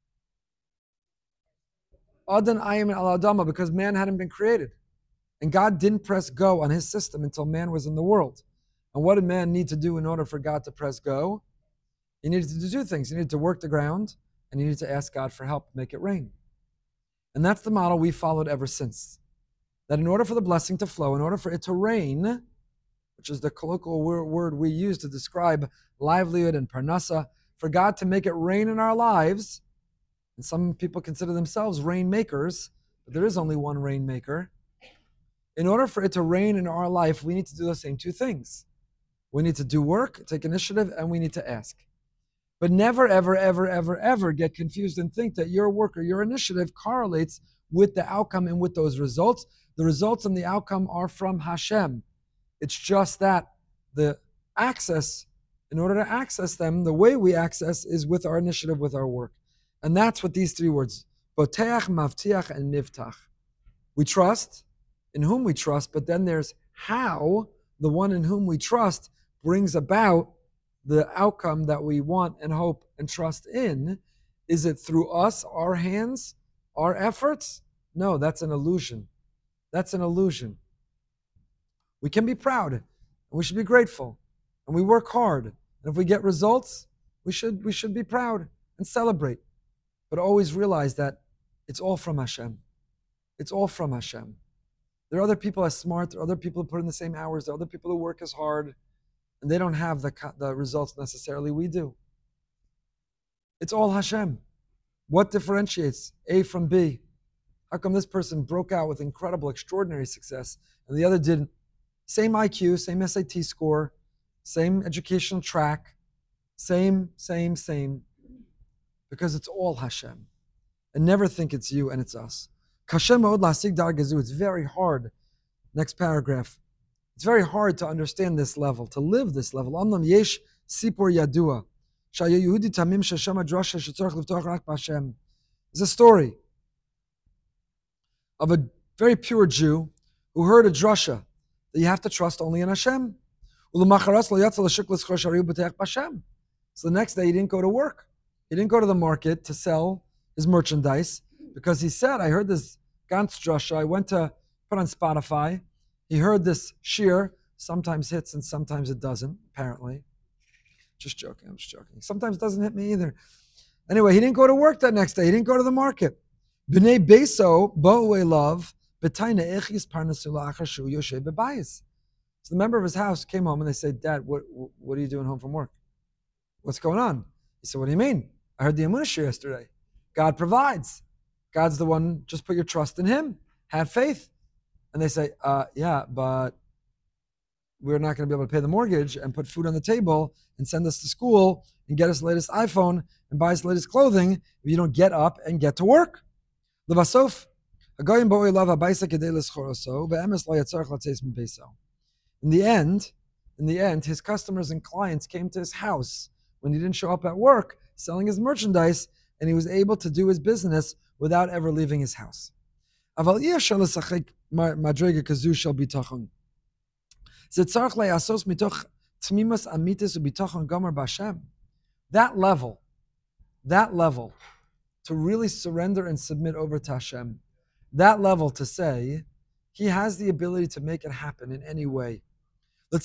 Adan ayim al adama, because man hadn't been created. And God didn't press go on His system until man was in the world. And what did man need to do in order for God to press go? He needed to do two things. He needed to work the ground, and he needed to ask God for help to make it rain. And that's the model we followed ever since. That in order for the blessing to flow, in order for it to rain, which is the colloquial word we use to describe livelihood and parnasa, for God to make it rain in our lives, and some people consider themselves rainmakers, but there is only one rainmaker. In order for it to rain in our life, we need to do the same two things. We need to do work, take initiative, and we need to ask. But never, ever, ever, ever, ever get confused and think that your work or your initiative correlates with the outcome and with those results. The results and the outcome are from Hashem. It's just that the access, in order to access them, the way we access is with our initiative, with our work. And that's what these three words, Boteach, Mavtiach, and Niftach. We trust, in whom we trust, but then there's how the one in whom we trust brings about the outcome that we want and hope and trust in. Is it through us, our hands, our efforts? No, that's an illusion. That's an illusion. We can be proud, and we should be grateful, and we work hard. And if we get results, we should we should be proud and celebrate. But always realize that it's all from Hashem. It's all from Hashem. There are other people as smart, there are other people who put in the same hours, there are other people who work as hard, and they don't have the, the results necessarily we do. It's all Hashem. What differentiates A from B? How come this person broke out with incredible, extraordinary success, and the other didn't? Same I Q, same S A T score, same educational track, same, same, same. Because it's all Hashem. And never think it's you and it's us. It's very hard. Next paragraph. It's very hard to understand this level, to live this level. There's a story of a very pure Jew who heard a drasha that you have to trust only in Hashem. So the next day he didn't go to work. He didn't go to the market to sell his merchandise because he said, I heard this Gantz drasha. I went to put on Spotify. He heard this shir. Sometimes hits and sometimes it doesn't, apparently. Just joking, I'm just joking. Sometimes it doesn't hit me either. Anyway, he didn't go to work that next day. He didn't go to the market. B'nei Beso bo'u elav b'tayna echis parnasula achashu yoshe b'bayis. So the member of his house came home and they said, Dad, what, what are you doing home from work? What's going on? He said, what do you mean? I heard the Emunah shir yesterday. God provides. God's the one, just put your trust in Him. Have faith. And they say, uh, yeah, but we're not going to be able to pay the mortgage and put food on the table and send us to school and get us the latest iPhone and buy us the latest clothing if you don't get up and get to work. In the end, in the end, his customers and clients came to his house when he didn't show up at work, selling his merchandise, and he was able to do his business without ever leaving his house. That level, that level, to really surrender and submit over to Hashem, that level to say, He has the ability to make it happen in any way. Don't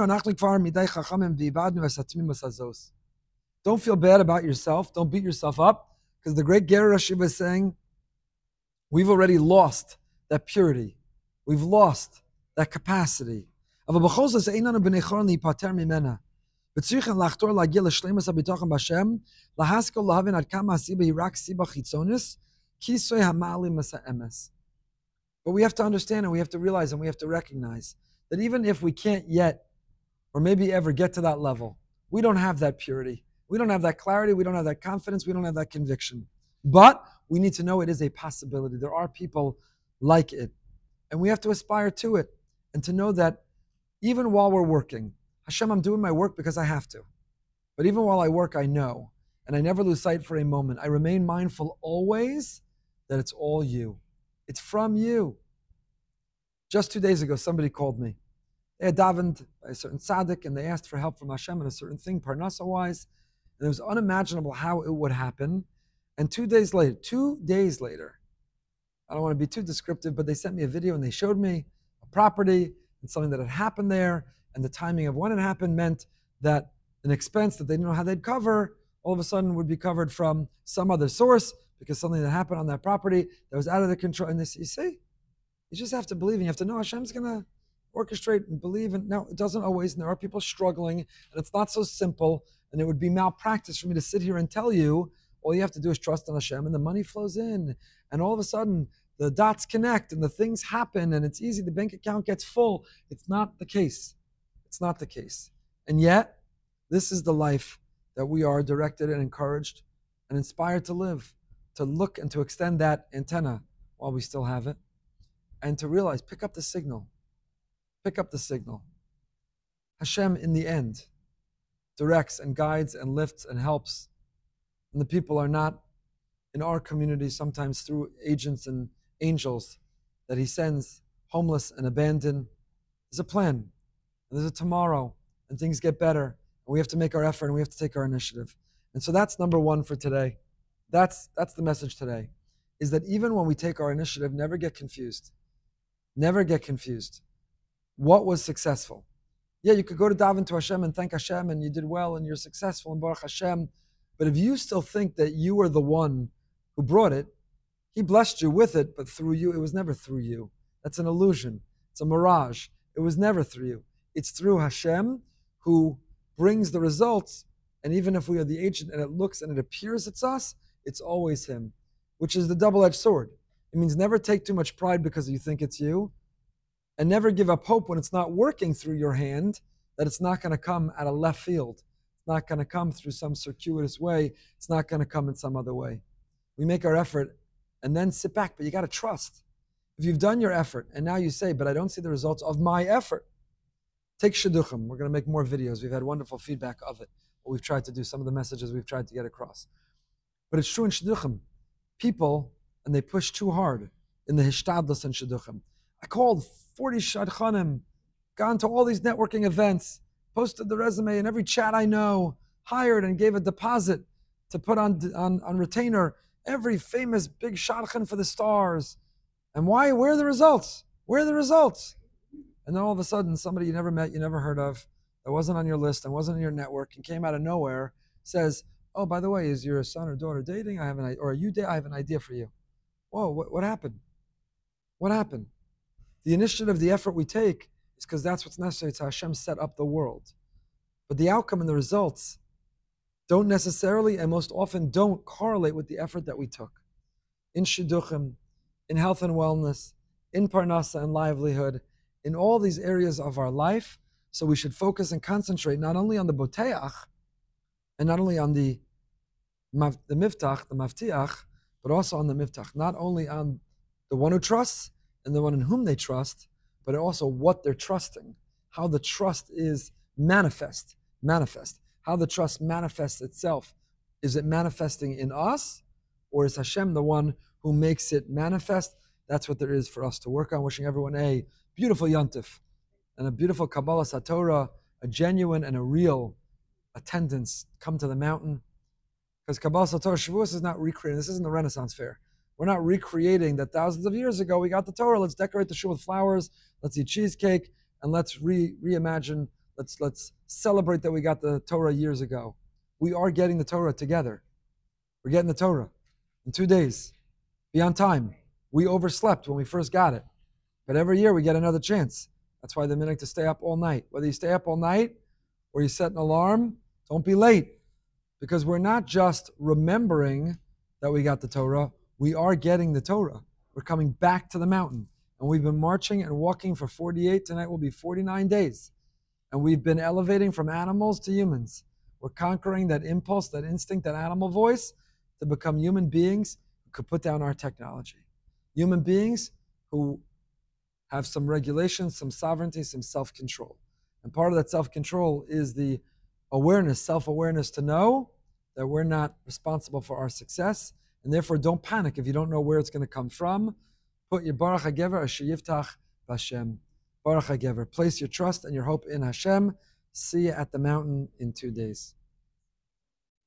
feel bad about yourself. Don't beat yourself up. Because the great Ger Rashiva is saying, we've already lost that purity. We've lost that capacity. אבל בכל זאת, אין לנו בני חורין להיפטר ממנה. וצריכים לחתור להגיע לשלמות הביטחון בהשם, להשכיל להבין עד כמה הסיבה היא רק סיבה חיצונית, כיסוי המעלים האמס. But we have to understand and we have to realize and we have to recognize that even if we can't yet, or maybe ever get to that level, we don't have that purity. We don't have that clarity. We don't have that confidence. We don't have that conviction. But we need to know it is a possibility. There are people like it. And we have to aspire to it. And to know that even while we're working, Hashem, I'm doing my work because I have to. But even while I work, I know. And I never lose sight for a moment. I remain mindful always that it's all you. It's from you. Just two days ago, somebody called me. They had davened by a certain tzaddik, and they asked for help from Hashem on a certain thing, parnasa-wise. And it was unimaginable how it would happen. And two days later, two days later, I don't want to be too descriptive, but they sent me a video and they showed me a property and something that had happened there. And the timing of when it happened meant that an expense that they didn't know how they'd cover, all of a sudden would be covered from some other source because something that happened on that property that was out of their control. And they say, you see, you just have to believe and you have to know Hashem's going to orchestrate and believe. And no, it doesn't always. And there are people struggling and it's not so simple. And it would be malpractice for me to sit here and tell you, all you have to do is trust in Hashem and the money flows in. And all of a sudden, the dots connect and the things happen and it's easy. The bank account gets full. It's not the case. It's not the case. And yet, this is the life that we are directed and encouraged and inspired to live, to look and to extend that antenna while we still have it, and to realize, pick up the signal. Pick up the signal. Hashem, in the end, directs and guides and lifts and helps. And the people are not in our community, sometimes through agents and angels that he sends, homeless and abandoned. There's a plan. And there's a tomorrow. And things get better. And we have to make our effort and we have to take our initiative. And so that's number one for today. That's, that's the message today. Is that even when we take our initiative, never get confused. Never get confused. What was successful? Yeah, you could go to daven to Hashem and thank Hashem and you did well and you're successful and Baruch Hashem. But if you still think that you are the one who brought it, he blessed you with it, but through you, it was never through you. That's an illusion. It's a mirage. It was never through you. It's through Hashem who brings the results. And even if we are the agent and it looks and it appears it's us, it's always him, which is the double-edged sword. It means never take too much pride because you think it's you, and never give up hope when it's not working through your hand, that it's not going to come out of left field. It's not going to come through some circuitous way. It's not going to come in some other way. We make our effort and then sit back, but you got to trust. If you've done your effort and now you say, but I don't see the results of my effort, take Shidduchim. We're going to make more videos. We've had wonderful feedback of it. What we've tried to do, some of the messages we've tried to get across. But it's true in Shidduchim. People, and they push too hard in the Hishtadlus and Shidduchim. I called forty Shadchanim, gone to all these networking events, posted the resume in every chat I know, hired and gave a deposit to put on, on, on retainer every famous big Shadchan for the stars. And why? Where are the results? Where are the results? And then all of a sudden, somebody you never met, you never heard of, that wasn't on your list and wasn't in your network and came out of nowhere, says, oh, by the way, is your son or daughter dating? I have an, or are you dating? I have an idea for you. Whoa, what, what happened? What happened? The initiative, the effort we take is because that's what's necessary. It's how Hashem set up the world. But the outcome and the results don't necessarily and most often don't correlate with the effort that we took. In Shidduchim, in health and wellness, in Parnasa and livelihood, in all these areas of our life. So we should focus and concentrate not only on the Boteach, and not only on the, the Miftach, the Maftiach, but also on the Miftach. Not only on the one who trusts and the one in whom they trust, but also what they're trusting, how the trust is manifest, manifest, how the trust manifests itself. Is it manifesting in us, or is Hashem the one who makes it manifest? That's what there is for us to work on. Wishing everyone a beautiful Yontif and a beautiful Kabbalah Satorah, a genuine and a real attendance. Come to the mountain. Because Kabbalah Satorah Shavuos is not recreating. This isn't the Renaissance Fair. We're not recreating that thousands of years ago we got the Torah. Let's decorate the shul with flowers. Let's eat cheesecake, and let's re reimagine. Let's let's celebrate that we got the Torah years ago. We are getting the Torah together. We're getting the Torah in two days. Be on time. We overslept when we first got it, but every year we get another chance. That's why the minhag to stay up all night. Whether you stay up all night or you set an alarm, don't be late. Because we're not just remembering that we got the Torah, we are getting the Torah. We're coming back to the mountain. And we've been marching and walking for forty-eight, tonight will be forty-nine days. And we've been elevating from animals to humans. We're conquering that impulse, that instinct, that animal voice to become human beings who could put down our technology. Human beings who have some regulation, some sovereignty, some self-control. And part of that self-control is the awareness, self-awareness to know that we're not responsible for our success, and therefore don't panic if you don't know where it's going to come from. Put your Baruch HaGever Asher Yiftach B'Hashem. Baruch HaGever. Place your trust and your hope in Hashem. See you at the mountain in two days.